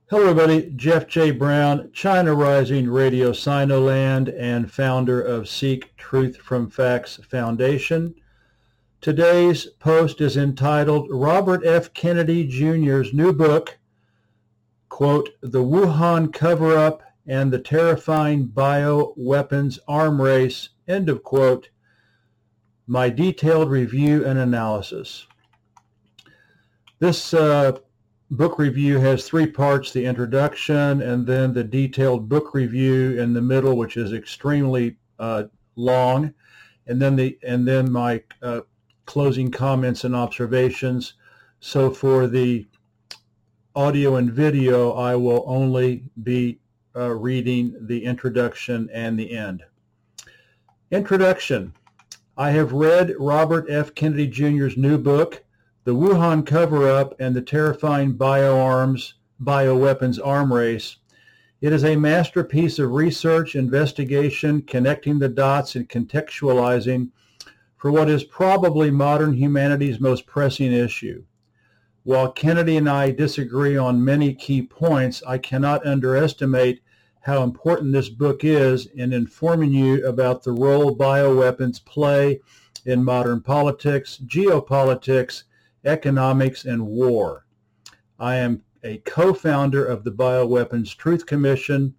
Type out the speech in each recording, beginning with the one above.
Hello, everybody. Jeff J. Brown, China Rising Radio Sinoland, and founder of Seek Truth from Facts Foundation. Today's post is entitled Robert F. Kennedy Jr.'s new book, quote, The Wuhan Cover-Up and the Terrifying Bioweapons Arm Race, end of quote, my detailed review and analysis. This book review has three parts: the introduction, and then the detailed book review in the middle, which is extremely long, and then my closing comments and observations. So for the audio and video, I will only be reading the introduction and the end. Introduction. I have read Robert F. Kennedy Jr.'s new book, The Wuhan Cover-Up and the Terrifying Bioweapons Arm Race. It is a masterpiece of research, investigation, connecting the dots, and contextualizing for what is probably modern humanity's most pressing issue. While Kennedy and I disagree on many key points, I cannot underestimate how important this book is in informing you about the role bioweapons play in modern politics, geopolitics, economics, and war. I am a co-founder of the Bioweapons Truth Commission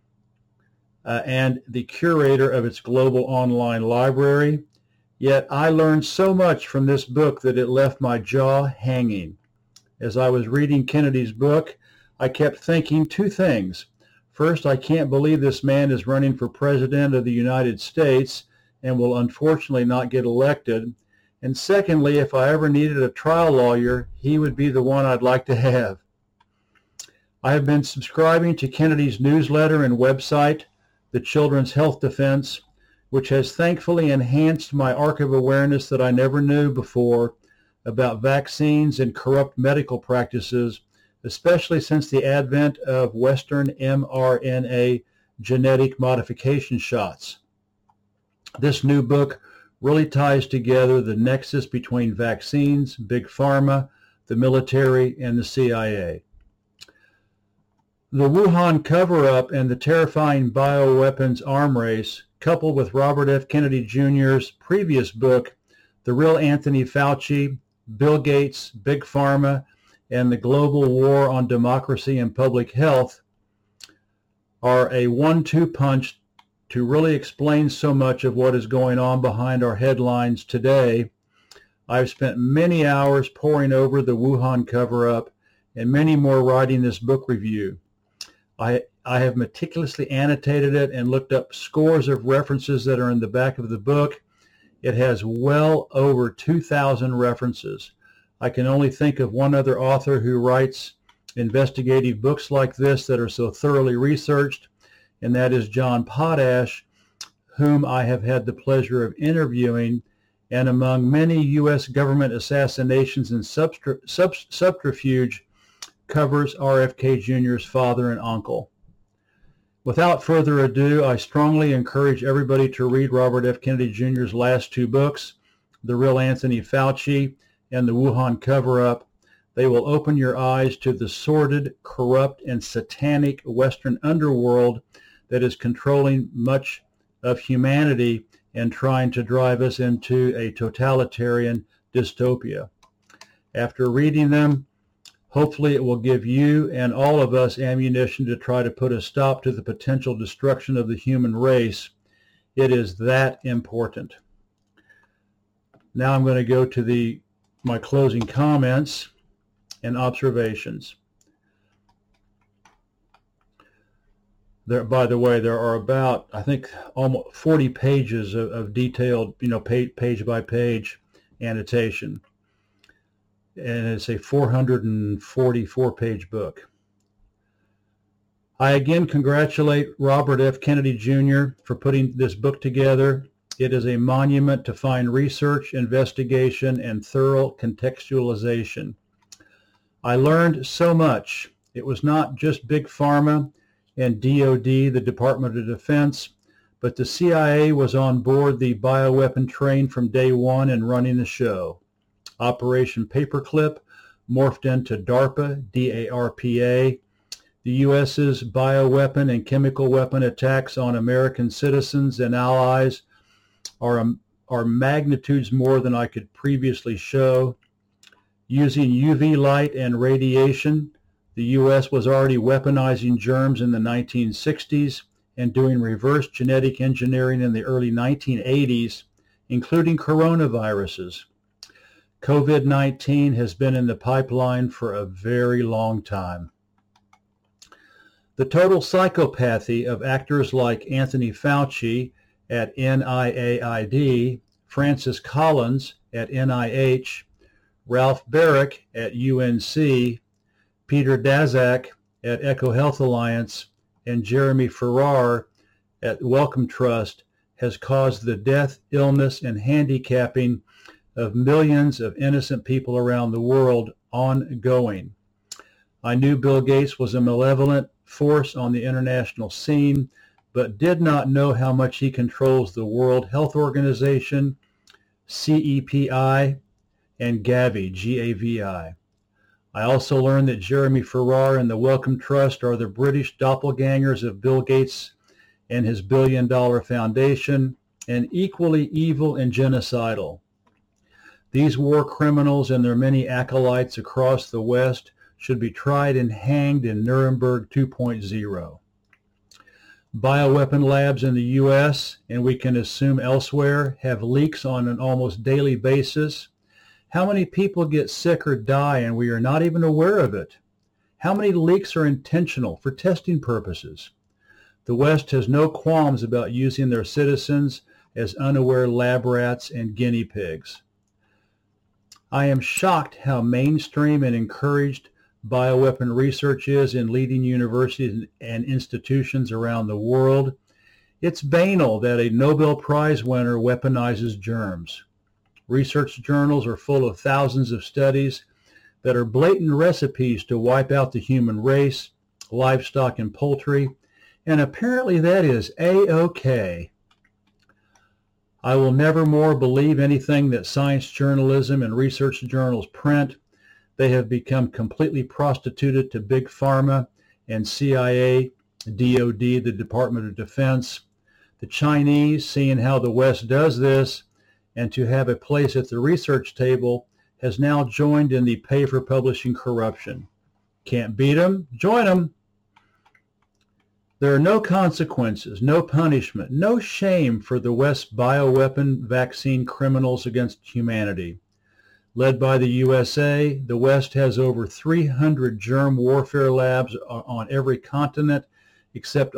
and the curator of its global online library. Yet I learned so much from this book that it left my jaw hanging. As I was reading Kennedy's book, I kept thinking two things. First, I can't believe this man is running for president of the United States and will unfortunately not get elected. And secondly, if I ever needed a trial lawyer, he would be the one I'd like to have. I have been subscribing to Kennedy's newsletter and website, The Children's Health Defense, which has thankfully enhanced my arc of awareness that I never knew before about vaccines and corrupt medical practices, especially since the advent of Western mRNA genetic modification shots. This new book really ties together the nexus between vaccines, big pharma, the military, and the CIA. The Wuhan Cover-Up and the Terrifying Bioweapons Arm Race, coupled with Robert F. Kennedy Jr.'s previous book, The Real Anthony Fauci, Bill Gates, Big Pharma, and the Global War on Democracy and Public Health, are a 1-2 punch to really explain so much of what is going on behind our headlines today. I've spent many hours poring over the Wuhan cover-up and many more writing this book review. I have meticulously annotated it and looked up scores of references that are in the back of the book. It has well over 2,000 references. I can only think of one other author who writes investigative books like this that are so thoroughly researched, and that is John Potash, whom I have had the pleasure of interviewing, and among many U.S. government assassinations and subterfuge, covers RFK Jr.'s father and uncle. Without further ado, I strongly encourage everybody to read Robert F. Kennedy Jr.'s last two books, The Real Anthony Fauci and The Wuhan Cover-Up. They will open your eyes to the sordid, corrupt, and satanic Western underworld that is controlling much of humanity and trying to drive us into a totalitarian dystopia. After reading them, hopefully it will give you and all of us ammunition to try to put a stop to the potential destruction of the human race. It is that important. Now I'm going to go to my closing comments and observations. By the way, there are about, I think, almost 40 pages of detailed, page by page annotation. And it's a 444-page book. I again congratulate Robert F. Kennedy Jr. for putting this book together. It is a monument to fine research, investigation, and thorough contextualization. I learned so much. It was not just Big Pharma and DOD, the Department of Defense, but the CIA was on board the bioweapon train from day one and running the show. Operation Paperclip morphed into DARPA, D-A-R-P-A. The U.S.'s bioweapon and chemical weapon attacks on American citizens and allies are magnitudes more than I could previously show. Using UV light and radiation, the U.S. was already weaponizing germs in the 1960s and doing reverse genetic engineering in the early 1980s, including coronaviruses. COVID-19 has been in the pipeline for a very long time. The total psychopathy of actors like Anthony Fauci at NIAID, Francis Collins at NIH, Ralph Baric at UNC, Peter Daszak at EcoHealth Alliance, and Jeremy Farrar at Wellcome Trust has caused the death, illness, and handicapping of millions of innocent people around the world ongoing. I knew Bill Gates was a malevolent force on the international scene, but did not know how much he controls the World Health Organization, CEPI, and Gavi, G-A-V-I. I also learned that Jeremy Farrar and the Wellcome Trust are the British doppelgangers of Bill Gates and his billion-dollar foundation, and equally evil and genocidal. These war criminals and their many acolytes across the West should be tried and hanged in Nuremberg 2.0. Bioweapon labs in the U.S., and we can assume elsewhere, have leaks on an almost daily basis. How many people get sick or die and we are not even aware of it? How many leaks are intentional for testing purposes? The West has no qualms about using their citizens as unaware lab rats and guinea pigs. I am shocked how mainstream and encouraged bioweapon research is in leading universities and institutions around the world. It's banal that a Nobel Prize winner weaponizes germs. Research journals are full of thousands of studies that are blatant recipes to wipe out the human race, livestock, and poultry, and apparently that is A-OK. I will never more believe anything that science journalism and research journals print. They have become completely prostituted to Big Pharma and CIA, DOD, the Department of Defense. The Chinese, seeing how the West does this, and to have a place at the research table, has now joined in the pay for publishing corruption. Can't beat them? Join them. There are no consequences, no punishment, no shame for the West's bioweapon vaccine criminals against humanity. Led by the USA, the West has over 300 germ warfare labs on every continent except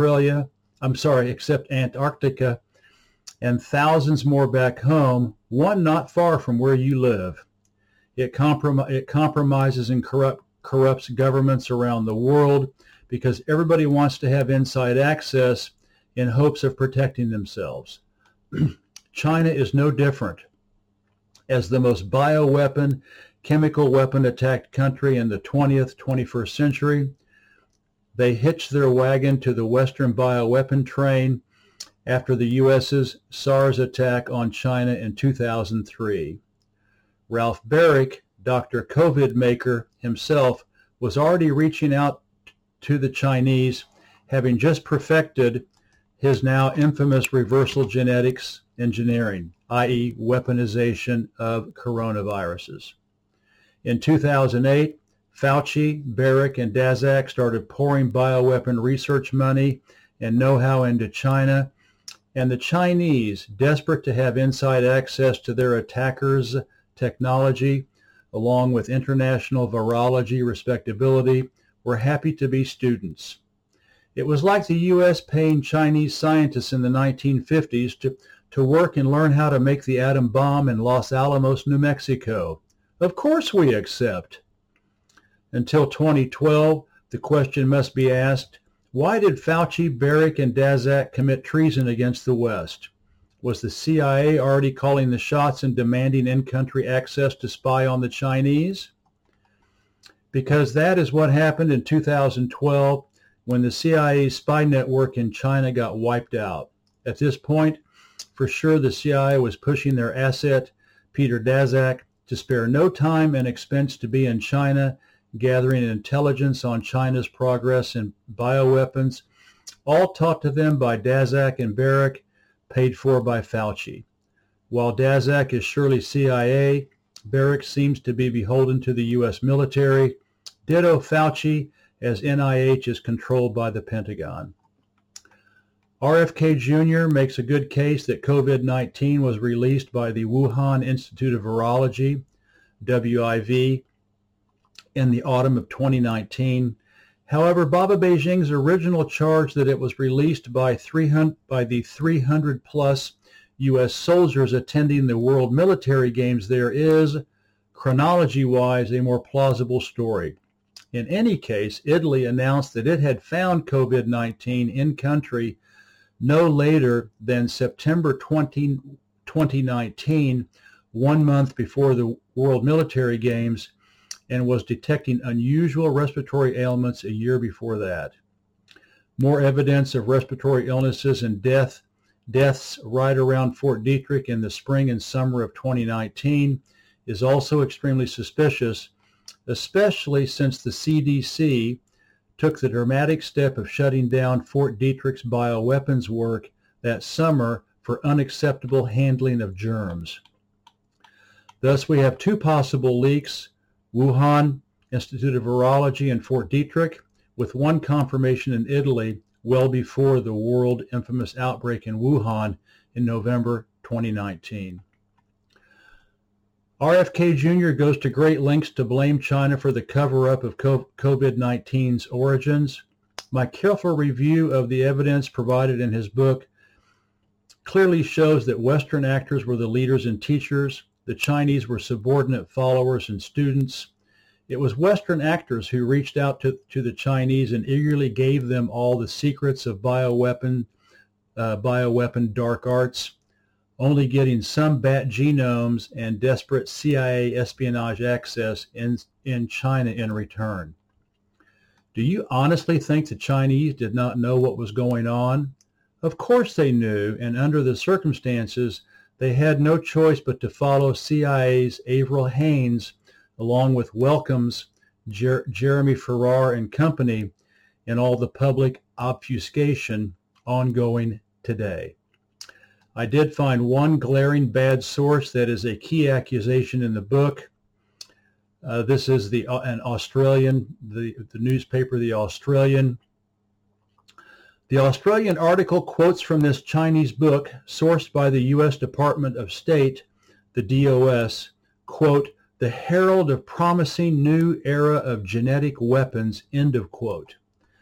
except Antarctica, and thousands more back home, one not far from where you live. It compromises and corrupts governments around the world because everybody wants to have inside access in hopes of protecting themselves. China is no different. As the most bioweapon, chemical weapon attacked country in the 20th, 21st century, they hitched their wagon to the Western bioweapon train after the U.S.'s SARS attack on China in 2003. Ralph Baric, Dr. COVID maker himself, was already reaching out to the Chinese, having just perfected his now infamous reversal genetics engineering, i.e. weaponization of coronaviruses. In 2008, Fauci, Baric, and Daszak started pouring bioweapon research money and know-how into China, and the Chinese, desperate to have inside access to their attackers' technology, along with international virology respectability, were happy to be students. It was like the U.S. paying Chinese scientists in the 1950s to work and learn how to make the atom bomb in Los Alamos, New Mexico. Of course we accept. Until 2012, the question must be asked, why did Fauci, Baric, and Daszak commit treason against the West? Was the CIA already calling the shots and demanding in-country access to spy on the Chinese? Because that is what happened in 2012 when the CIA's spy network in China got wiped out. At this point, for sure the CIA was pushing their asset, Peter Daszak, to spare no time and expense to be in China, gathering intelligence on China's progress in bioweapons, all taught to them by Daszak and Baric, paid for by Fauci. While Daszak is surely CIA, Baric seems to be beholden to the U.S. military. Ditto Fauci, as NIH is controlled by the Pentagon. RFK Jr. makes a good case that COVID-19 was released by the Wuhan Institute of Virology, WIV, in the autumn of 2019. However, Baba Beijing's original charge that it was released by the 300-plus U.S. soldiers attending the World Military Games there is, chronology-wise, a more plausible story. In any case, Italy announced that it had found COVID-19 in country no later than September 2019, 1 month before the World Military Games, and was detecting unusual respiratory ailments a year before that. More evidence of respiratory illnesses and deaths right around Fort Detrick in the spring and summer of 2019 is also extremely suspicious, especially since the CDC took the dramatic step of shutting down Fort Detrick's bioweapons work that summer for unacceptable handling of germs. Thus, we have two possible leaks, Wuhan Institute of Virology and Fort Detrick, with one confirmation in Italy well before the world infamous outbreak in Wuhan in November 2019. RFK Jr. goes to great lengths to blame China for the cover-up of COVID-19's origins. My careful review of the evidence provided in his book clearly shows that Western actors were the leaders and teachers. The Chinese were subordinate followers and students. It was Western actors who reached out to the Chinese and eagerly gave them all the secrets of bioweapon dark arts, only getting some bat genomes and desperate CIA espionage access in China in return. Do you honestly think the Chinese did not know what was going on? Of course they knew, and under the circumstances, they had no choice but to follow CIA's Avril Haines, along with Wellcome's Jeremy Farrar and company, in all the public obfuscation ongoing today. I did find one glaring bad source that is a key accusation in the book. This is an Australian, the newspaper, The Australian. The Australian article quotes from this Chinese book, sourced by the U.S. Department of State, the DOS, quote, "the herald of promising new era of genetic weapons," end of quote.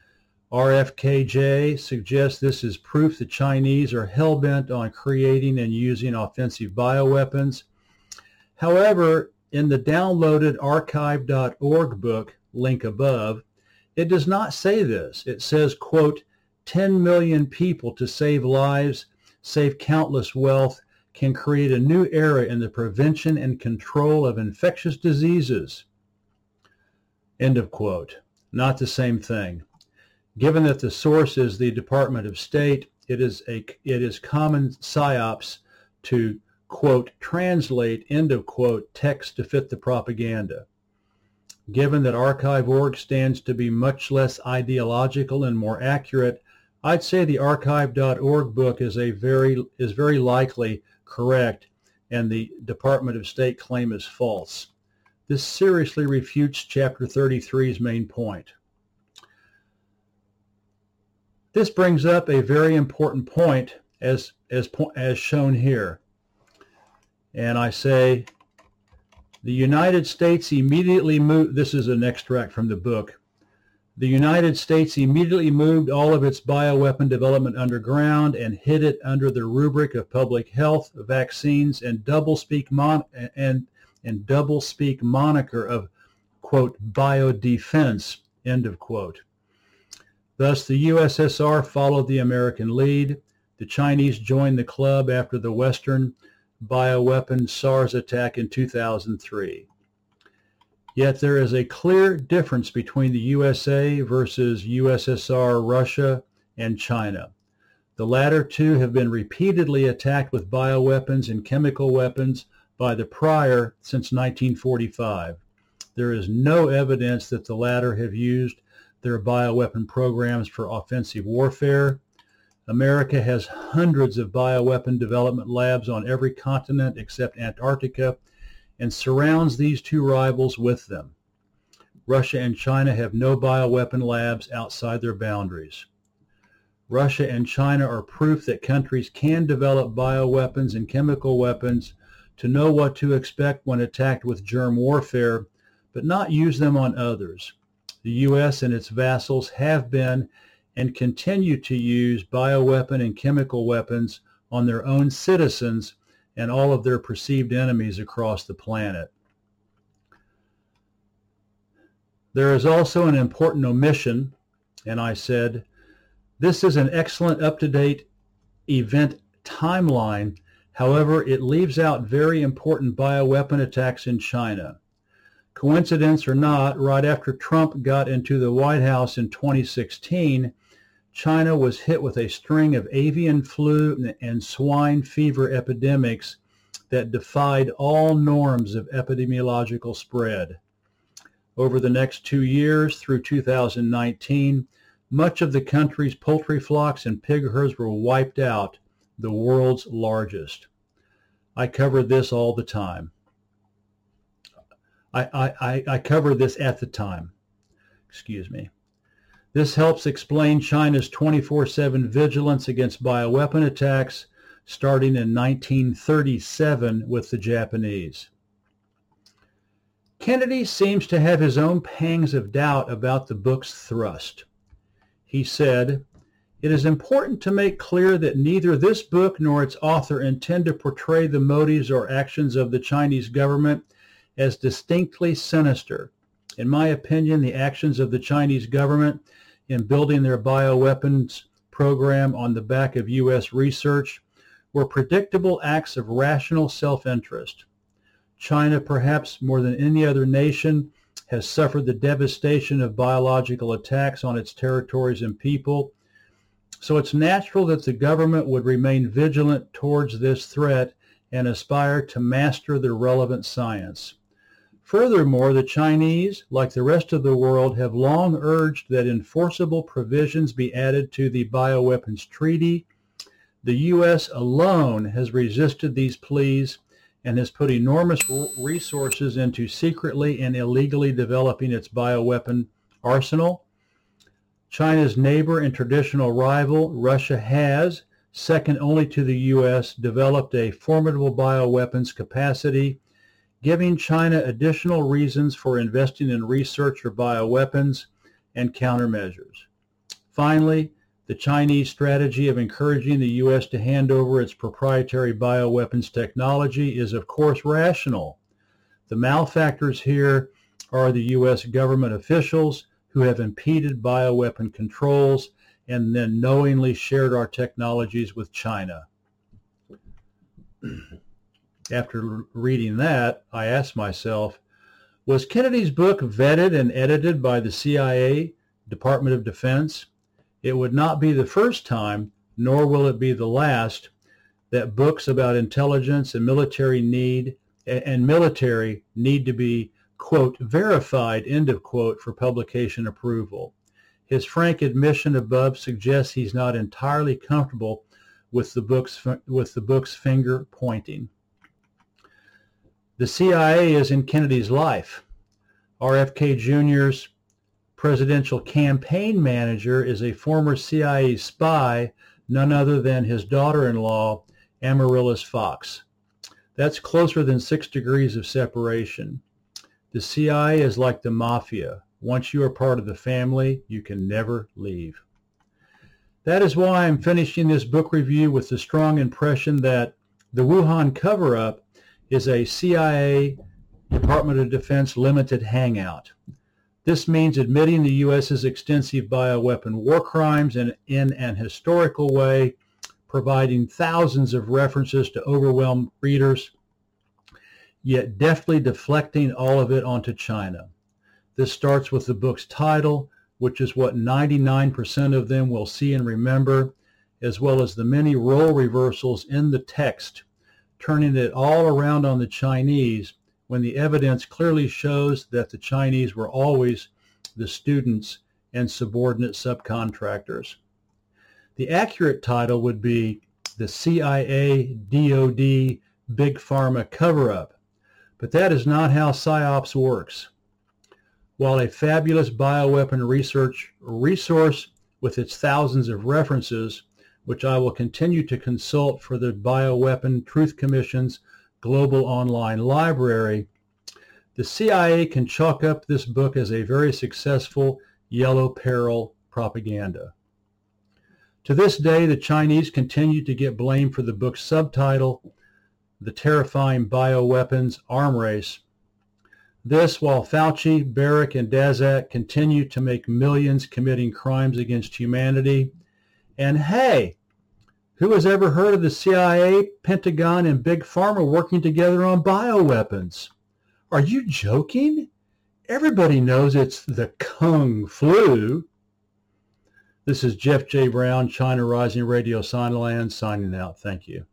RFKJ suggests this is proof the Chinese are hell-bent on creating and using offensive bioweapons. However, in the downloaded archive.org book, link above, it does not say this. It says, quote, 10 million people to save lives, save countless wealth, can create a new era in the prevention and control of infectious diseases. End of quote. Not the same thing. Given that the source is the Department of State, it is common psyops to, quote, translate, end of quote, text to fit the propaganda. Given that archive.org stands to be much less ideological and more accurate, I'd say the archive.org book is very likely correct, and the Department of State claim is false. This seriously refutes Chapter 33's main point. This brings up a very important point as shown here. And I say, the United States immediately moved, this is an extract from the book, the United States immediately moved all of its bioweapon development underground and hid it under the rubric of public health, vaccines, and doublespeak moniker of, quote, biodefense, end of quote. Thus, the USSR followed the American lead. The Chinese joined the club after the Western bioweapon SARS attack in 2003. Yet there is a clear difference between the USA versus USSR, Russia, and China. The latter two have been repeatedly attacked with bioweapons and chemical weapons by the prior since 1945. There is no evidence that the latter have used their bioweapon programs for offensive warfare. America has hundreds of bioweapon development labs on every continent except Antarctica and surrounds these two rivals with them. Russia and China have no bioweapon labs outside their boundaries. Russia and China are proof that countries can develop bioweapons and chemical weapons to know what to expect when attacked with germ warfare, but not use them on others. The U.S. and its vassals have been and continue to use bioweapon and chemical weapons on their own citizens and all of their perceived enemies across the planet. There is also an important omission, and I said, this is an excellent up-to-date event timeline. However, it leaves out very important bioweapon attacks in China. Coincidence or not, right after Trump got into the White House in 2016, China was hit with a string of avian flu and swine fever epidemics that defied all norms of epidemiological spread. Over the next 2 years, through 2019, much of the country's poultry flocks and pig herds were wiped out, the world's largest. I covered this all the time. I covered this at the time. Excuse me. This helps explain China's 24/7 vigilance against bioweapon attacks, starting in 1937 with the Japanese. Kennedy seems to have his own pangs of doubt about the book's thrust. He said, "It is important to make clear that neither this book nor its author intend to portray the motives or actions of the Chinese government as distinctly sinister. In my opinion, the actions of the Chinese government in building their bioweapons program on the back of U.S. research were predictable acts of rational self-interest. China, perhaps more than any other nation, has suffered the devastation of biological attacks on its territories and people, so it's natural that the government would remain vigilant towards this threat and aspire to master the relevant science. Furthermore, the Chinese, like the rest of the world, have long urged that enforceable provisions be added to the Bioweapons Treaty. The U.S. alone has resisted these pleas and has put enormous resources into secretly and illegally developing its bioweapon arsenal. China's neighbor and traditional rival, Russia, has, second only to the U.S., developed a formidable bioweapons capacity, giving China additional reasons for investing in research for bioweapons and countermeasures. Finally, the Chinese strategy of encouraging the U.S. to hand over its proprietary bioweapons technology is, of course, rational. The malefactors here are the U.S. government officials who have impeded bioweapon controls and then knowingly shared our technologies with China. After reading that, I asked myself, was Kennedy's book vetted and edited by the CIA, Department of Defense? It would not be the first time, nor will it be the last, that books about intelligence and military need to be, quote, verified, end of quote, for publication approval. His frank admission above suggests he's not entirely comfortable with the book's finger pointing. The CIA is in Kennedy's life. RFK Jr.'s presidential campaign manager is a former CIA spy, none other than his daughter-in-law, Amaryllis Fox. That's closer than 6 degrees of separation. The CIA is like the mafia. Once you are part of the family, you can never leave. That is why I'm finishing this book review with the strong impression that the Wuhan cover-up is a CIA, Department of Defense limited hangout. This means admitting the U.S.'s extensive bioweapon war crimes in an historical way, providing thousands of references to overwhelm readers, yet deftly deflecting all of it onto China. This starts with the book's title, which is what 99% of them will see and remember, as well as the many role reversals in the text, turning it all around on the Chinese when the evidence clearly shows that the Chinese were always the students and subordinate subcontractors. The accurate title would be The CIA DoD Big Pharma Cover-Up, but that is not how PSYOPs works. While a fabulous bioweapon research resource with its thousands of references, which I will continue to consult for the Bioweapon Truth Commission's global online library, the CIA can chalk up this book as a very successful yellow peril propaganda. To this day, the Chinese continue to get blamed for the book's subtitle, The Terrifying Bioweapons Arm Race. This while Fauci, Barrick, and Daszak continue to make millions committing crimes against humanity. And hey, who has ever heard of the CIA, Pentagon, and Big Pharma working together on bioweapons? Are you joking? Everybody knows it's the Kung Flu. This is Jeff J. Brown, China Rising Radio Sinaland, signing out. Thank you.